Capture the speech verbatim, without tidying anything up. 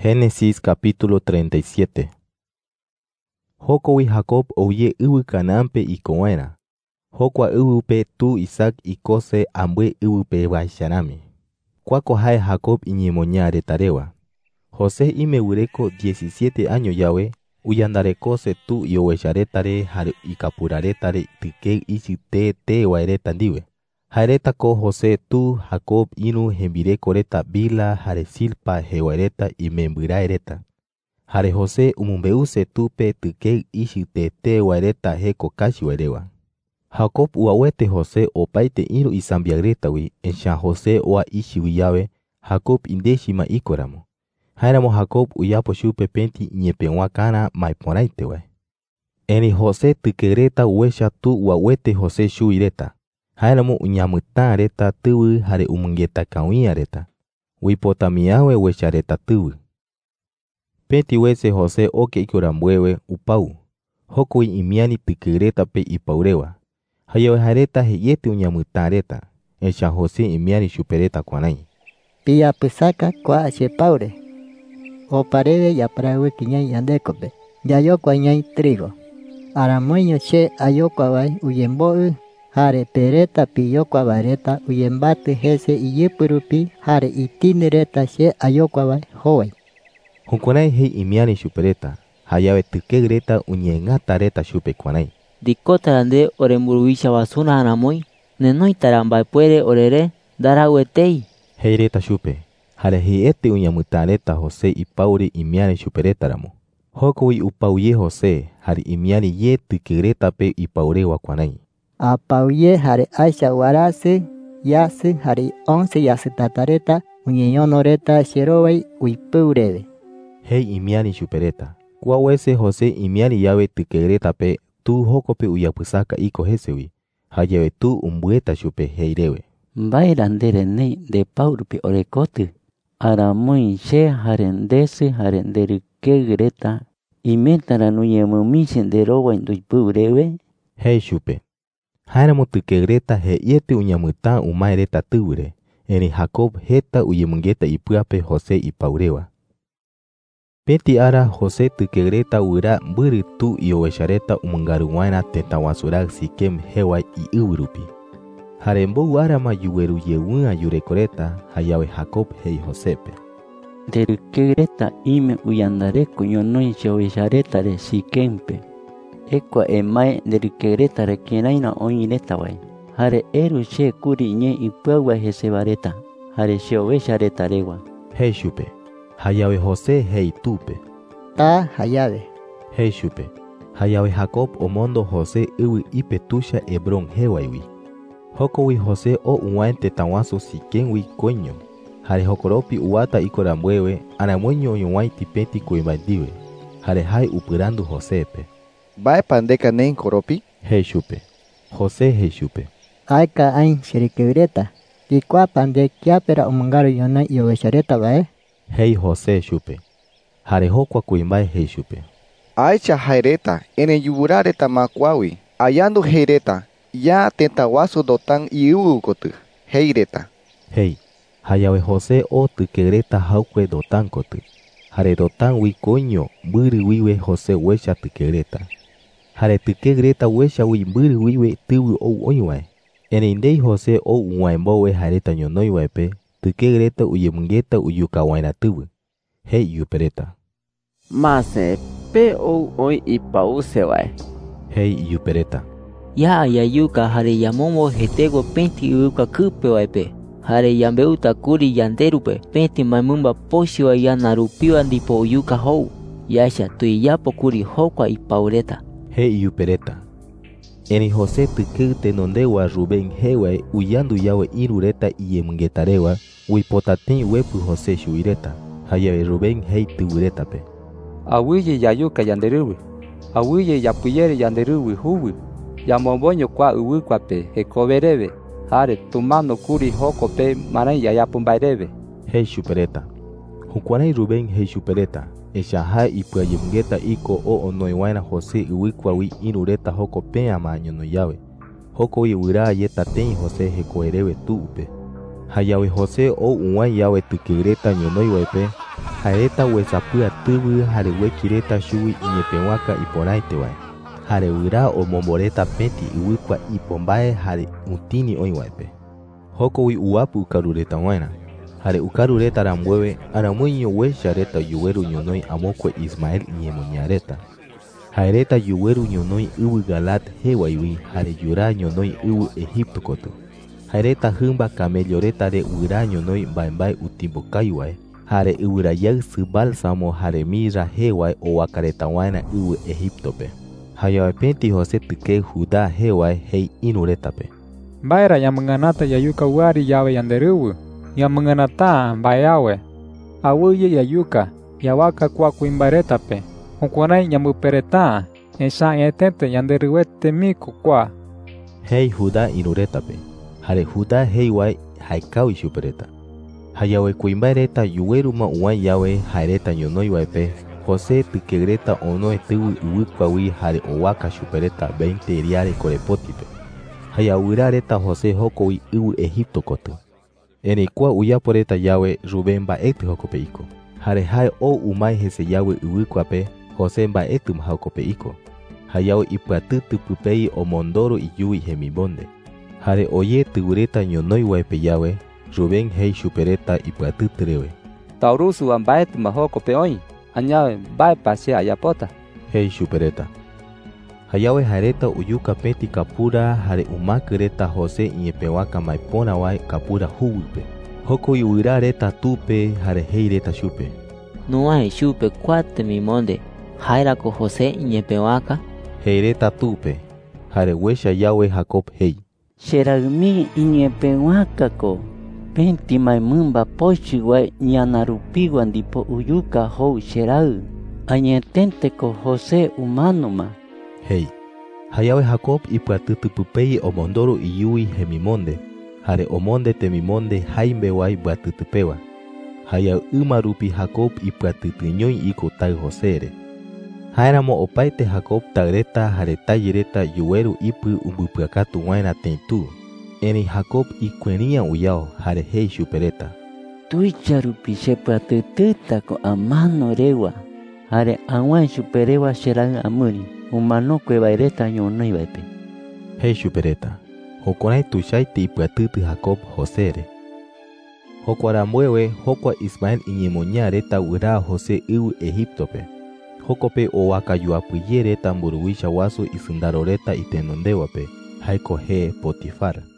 Génesis capítulo treinta y siete. Jokowi Jacob ouye iwi Canaánpe ikowaerã. Jokua ywýpe tu Isaac ikose ambue ywýpe vaicharãme. Kuáko jae Jacob iñemoña retaréva. José imeguyréko diecisiete año yave ujandarekóse tu ioguecharétare jare ikapurarétare tyke ichi te teguaireta ndive. Jaerétako José tu Jacob inu hembirekoreta Bila jare Silpa heguaireta imembyraereta. Jare José umumbe'use túpe tyke ichi te teguaireta héko káchivaireva. Jacob u'aguete José opaite iru isambiaretagui, echã José oa ichigui jave Jacob indéchima íkoramo. Jaéramo Jacob ujápo chupe pénti ñepeg̃uakãrã maiporãitevae. Erĩ José tykegreta uecha tu u'aguete José chuguireta. Jaéramo uñamytãreta tyvy jare umyngetakãuiãreta. Uipotamiãgue uechareta tyvy. Pénti wese José oke ikorambueve upau. Jókogui imiáni tykygrétape ipauréva. Jajave jaereta he'iete uñamytãreta, echã José imiáni chupereta kuärái. Piyapysáka kua chepáure. Opareve japaraɨvɨkɨ ñai yandékope. Yayokua ñai trigo. Aramoiño che ayokuavae uyembo'y, jare pereta piyokuavaereta uyembatɨ hese iyɨpy rupi jare itinireta che ayokuavae hovai. Jukuärái jei imiáni chupereta. Jajave tykegreta uñe'ẽngätareta chupe kuärái. Ndikótara nde oremburuvichavasurã aramói, nenoítara mba'epuere orere ndara'uetéi, heireta chupe. Jare hi'ete uñamytãreta José ipáure imiáni chuperétaramo. Jókogui upauye José jare imiáni ye tykygrétape ipauréva kuärái. Apauye jare aicha warasy, yasy jare once yasýtatareta uñeñonoreta cherovai uipyureve. Hei imiáni chupereta. Kua wese José imiáni jave tykegrétape tu jókope uyapysáka iko hesegui. Jajave tu umbyeta chupe heireve. mba'érã nde renei nde Paurupi orekóty, aramói che jare ndesy jare nderykégyreta, imétara nuñemýmiche nderóguai ndoipyvïreve, hei chupe. Jaéramo tykegreta he'iete uñamytã umaereta tyvyre, erĩ Jacob héta uyemyngeta ipyápe José ipauréva. Péti ára José tykegreta guyra mbýry tu ioguechareta omyngaruguáerã tëta guasurá Siquem heguai i'yvy rupi. Jare mbo'u árama juguerujeyvý'a jurekoreta, jajave Jacob hei Josépe: nderykégyreta ime ujandaréko ñonoĩ cheoguecharétare Siquempe. Ekua emae nderykégretare kĩrãirã oĩretavai, jare éru che kuri ñe ipyágua hesevareta, jare cheoguecharetaregua, hei chupe. Jajave José hei túpe: Ta jayave. hei chupe. Jajave Jacob omóndo José yvy ípe tuicha Hebrón heguaigui. Jókogui José o uwáe tëtaguasu Siquemgui koĩño, jare jokoropi uwáta ikorambueve aramoiño oñoguaiti pénti kuimbae ndive, jare jae upyrandu Josépe: mba'épa nde kanéi koropi? hei chupe. José hei chupe: Aika aĩ cheryke'yréta. Tikuápa nde kiápera omyngaru ñonoĩ ioguechareta hei José chupe. Jare jokua kuimbae hei chupe: Aicha jaereta, erẽ juvuráreta makuágui. Ajandu heireta, ya tëtaguasu Dotán iyývy koty, heireta. hei. Jajave José o tykegreta haukue Dotán koty. Jare Dotángui koĩño mbýrygui José uecha tykegreta. Jare tykegreta uechagui mbýrygui tyvy ou oĩvae. Erĩ ndéi José ou uwãe mbóve jaereta ñonoĩvaepe, tykegreta uyemyngeta ujukaguairã tyvy. Hei ijupereta: Mase, pe ou oĩ ipa'usevae, hei ijupereta. ja'a jajúka jare jamombo hetégo pénti yvykuakýpevaépe, jare jambe'útakuri yanderupe pénti maimýmba póchiva iana rupíva ndipo ojuka hou, jáicha tuijápokuri jokua ipauréta, hei ijupereta. Erĩ José tyky tenondegua Rubén heguae ujandu jave irũreta ijemyngetaregua, uipotatĩ uepy José chuguireta. Jajave Rubén hei tyvyrétape: Aguyje jajúka yanderývy, aguyje japyjére yanderývy húvy, jamombóño kua yvýkuape hekoveréve, jare tumánokuri jókope marãi jajapymba'eréve, hei chupereta. Jukuärái Rubén hei chupereta, echã jae ipyajemyngeta iko o onoĩguairã José yvykuagui irũreta jokopéama ñonoĩ jave. Jokogui guyra ajetatéi José hekoeréve tú upe. Jajave José ou uwãe jave tykegreta ñonoĩvaepe, Jaereta huesapy atyvy jare huekireta chugui iñepeguaka iporãitevae. Jare yvyra omomboreta peti yvýkua ipombae jare utĩni oĩguape. Jokogui uapy ukarureta g̃uairã. Jare ukarureta rambueve aramoiño uecha reta yugueru ñonói amokue Ismael iñemoñareta. Jaereta yugueru ñonói yvy Galat jeguaigui jare yura ñonói yvy Egipto kotý. Jaereta hýmba camelloreta-re yvyra ñonói mbaembae utimbokaiguae jare yvyrayaysy bálsamo jare mirra jeguae ovakareta g̃uairã yvy Egiptope. Hayavapéti José tyke Judá jeguae hei irũretape. Mba'érã ñamyngãnáta jajúka guári jave yanderývy. Ñamyngãnatã mba'eave. Avýje jajúka javaka kua kuimbairetape. Jukuärái ñambyperetã, echá ẽtéte ñanderyguetemíko kua. Hei Judá irũretape. Jare Judá heiguae jaekávi chupereta. Jajave kuimbaireta yuguéruma uwãe jave jaereta ñonoiguape, José tykereta onoetývy yvýkuagui jare ováka chupereta veinte riare korepótipe. Hayavýra reta José hokogui yvy Egipto kotý. Erei kua ujaporeta jave Rubén mba'éty jokope iko. Jare jae ou umae hesejávy yvýkuape, José mba'étýma jokope iko. Hayave ipyaty typypéi omondoro ijúvi hemimonde. Jare oje tyvyreta ñonoiguape jave, Rubén hei chupereta ipyaty tyréve. Taurusúva mba'étýma jokope oĩ, añave mba'épa che ajapóta. Hei chupereta. Hayave jaereta ujuka peti kapura jare umakyreta José iñepeguaka maiporãvae kapura húguype. Jokogui yvyra reta túpe jare heireta chupe. Nuãi chupe kua temimonde, jaérako José iñepeguaka. Heireta túpe, jare uecha jave Jacob hei. Cheraymi iñepeguákako penti maimymba pochýguae ñana rupigua ndipo ujuka hou cheray. Añeténteko José umánoma. Hei. Hayave Jacob ipyaty typypéi omondoro ijúvi hemimonde, jare omónde temimonde haimbeguai mbyatytypéva. Hayave yma rupi Jacob ipyaty tyñõi iko tay Josére. Ha'éramo opaite Jacob tayreta jare tajyreta juguéru ipy umbypyakatu g̃uairã teĩtu. Erei Jacob ikuerĩa ujao jare hei chupereta. Tuicha rupi chepyatytýtako amánóregua, jare ag̃uae chuperegua cheray amýri. Umanokuevaireta ñonoivape. Hei chupereta. Jukuärái tuichaite ipyatýty Jacob Josére. Jokua rambueve jokua Ismael iñemoña reta yvyra José yvy Egiptope. Jokope ovakajuapyje reta mburuvicha guasu isyndaroreta itenondéguape, jaiko he Potifar.